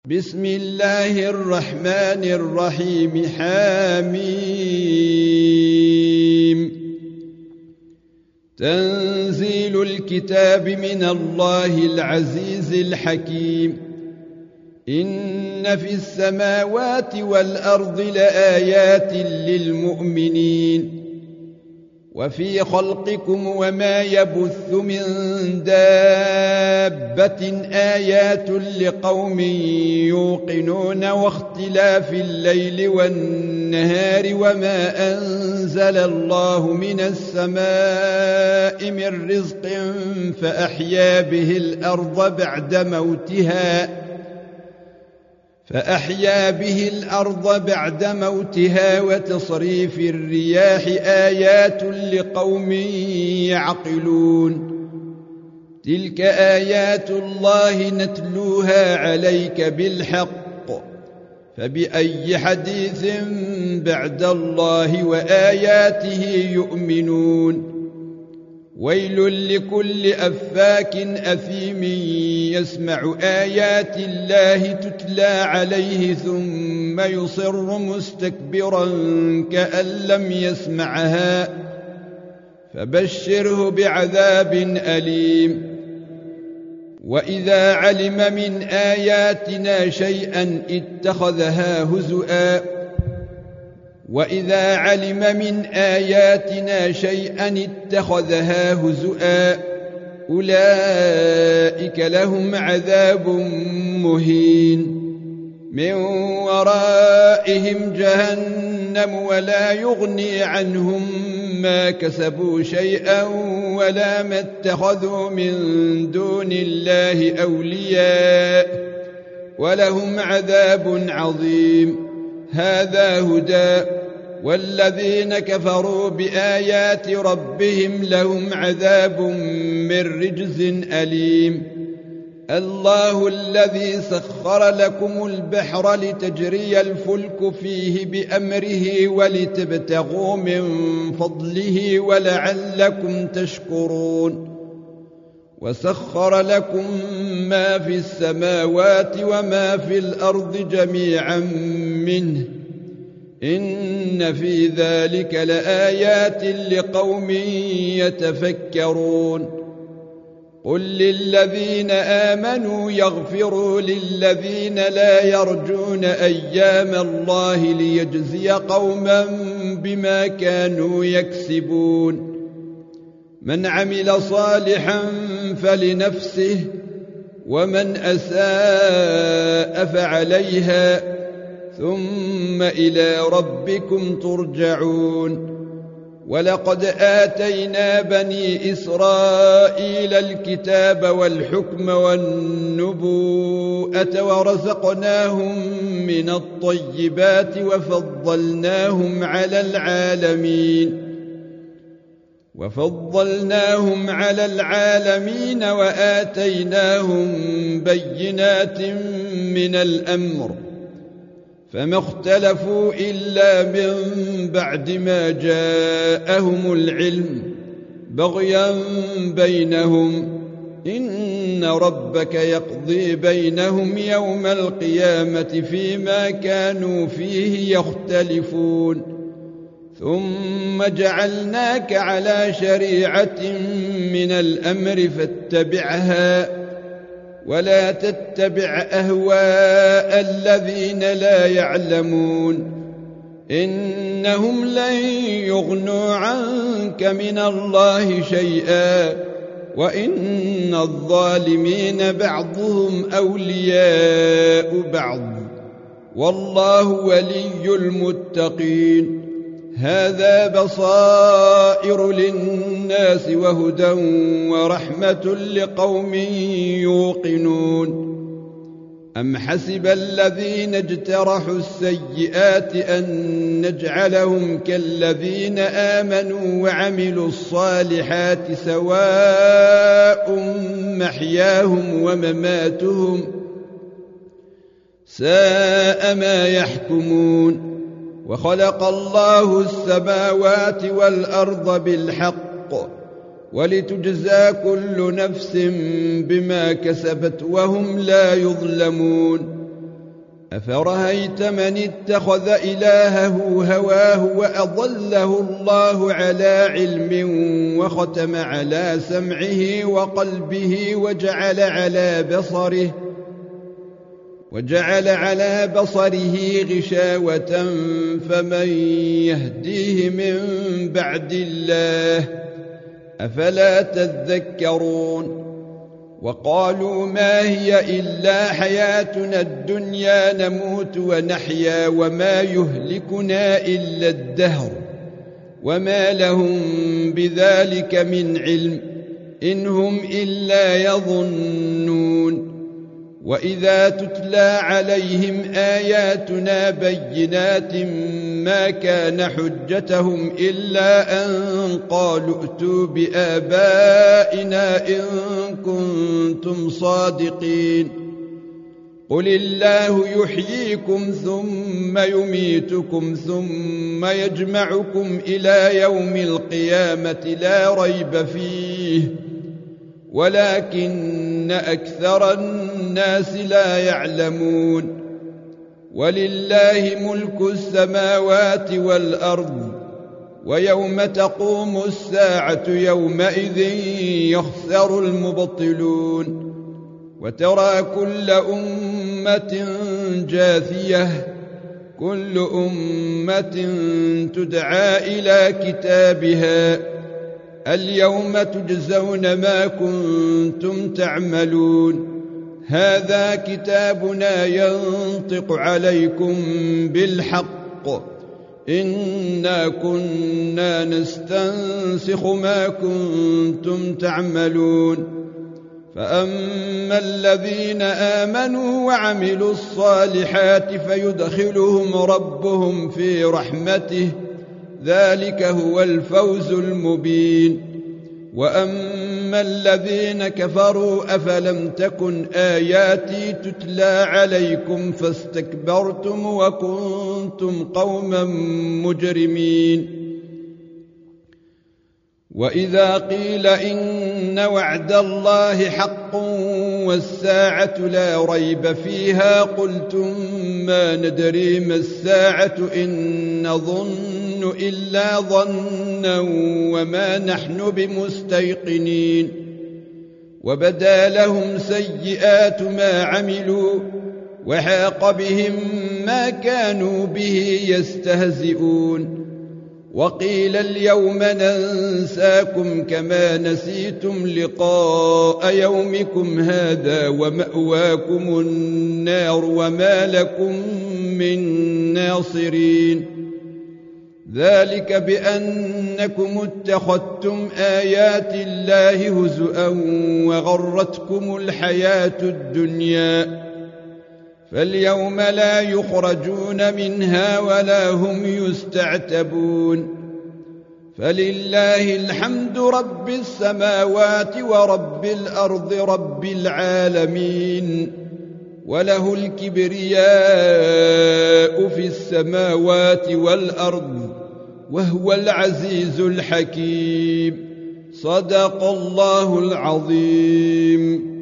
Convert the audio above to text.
بسم الله الرحمن الرحيم. حميم. تنزيل الكتاب من الله العزيز الحكيم. إن في السماوات والأرض لآيات للمؤمنين وفي خلقكم وما يبث من دابة آيات لقوم يوقنون واختلاف الليل والنهار وما أنزل الله من السماء من رزق فأحيا به الأرض بعد موتها وتصريف الرياح آيات لقوم يعقلون. تلك آيات الله نتلوها عليك بالحق فبأي حديث بعد الله وآياته يؤمنون. ويل لكل أفاك أثيم يسمع آيات الله تتلى عليه ثم يصر مستكبرا كأن لم يسمعها فبشره بعذاب أليم. وإذا علم من آياتنا شيئا اتخذها هزؤا أولئك لهم عذاب مهين من ورائهم جهنم ولا يغني عنهم ما كسبوا شيئا ولا ما اتخذوا من دون الله أولياء ولهم عذاب عظيم. هذا هدى والذين كفروا بآيات ربهم لهم عذاب من رجز أليم. الله الذي سخر لكم البحر لتجري الفلك فيه بأمره ولتبتغوا من فضله ولعلكم تشكرون. وسخر لكم ما في السماوات وما في الأرض جميعا منه إن في ذلك لآيات لقوم يتفكرون. قل للذين آمنوا يغفروا للذين لا يرجون أيام الله ليجزي قوما بما كانوا يكسبون. من عمل صالحا فلنفسه ومن أساء فعليها ثم إلى ربكم ترجعون. ولقد آتينا بني إسرائيل الكتاب والحكم والنبوءة ورزقناهم من الطيبات وفضلناهم على العالمين وآتيناهم بينات من الأمر فما اختلفوا إلا من بعد ما جاءهم العلم بغيا بينهم. إن ربك يقضي بينهم يوم القيامة فيما كانوا فيه يختلفون. ثم جعلناك على شريعة من الأمر فاتبعها ولا تتبع أهواء الذين لا يعلمون. إنهم لن يغنوا عنك من الله شيئا وإن الظالمين بعضهم أولياء بعض والله ولي المتقين. هذا بصائر للناس وهدى ورحمة لقوم يوقنون. أم حسب الذين اجترحوا السيئات أن نجعلهم كالذين آمنوا وعملوا الصالحات سواء محياهم ومماتهم ساء ما يحكمون. وخلق الله السماوات والأرض بالحق ولتجزى كل نفس بما كسبت وهم لا يظلمون أفرأيت من اتخذ إلهه هواه وأضله الله على علم وختم على سمعه وقلبه وجعل على بصره غشاوة فمن يهديه من بعد الله أفلا تذكرون وقالوا ما هي إلا حياتنا الدنيا نموت ونحيا وما يهلكنا إلا الدهر وما لهم بذلك من علم إن هم إلا يظنون وإذا تتلى عليهم آياتنا بينات ما كان حجتهم إلا أن قالوا ائتوا بآبائنا إن كنتم صادقين قل الله يحييكم ثم يميتكم ثم يجمعكم إلى يوم القيامة لا ريب فيه ولكن أكثر الناس لا يعلمون ولله ملك السماوات والأرض ويوم تقوم الساعة يومئذ يخسر المبطلون وترى كل أمة جاثية كل أمة تدعى إلى كتابها اليوم تجزون ما كنتم تعملون هذا كتابنا ينطق عليكم بالحق إنا كنا نستنسخ ما كنتم تعملون فأما الذين آمنوا وعملوا الصالحات فيدخلهم ربهم في رحمته ذلك هو الفوز المبين وأما الذين كفروا أفلم تكن آياتي تتلى عليكم فاستكبرتم وكنتم قوما مجرمين وإذا قيل إن وعد الله حق والساعة لا ريب فيها قلتم ما ندري ما الساعة إن نظن إلا ظنا وما نحن بمستيقنين وبدا لهم سيئات ما عملوا وحاق بهم ما كانوا به يستهزئون وقيل اليوم ننساكم كما نسيتم لقاء يومكم هذا ومأواكم النار وما لكم من ناصرين ذلك بأنكم اتخذتم آيات الله هزؤا وغرتكم الحياة الدنيا فاليوم لا يخرجون منها ولا هم يستعتبون فلله الحمد رب السماوات ورب الأرض رب العالمين وله الكبرياء في السماوات والأرض وهو العزيز الحكيم صدق الله العظيم.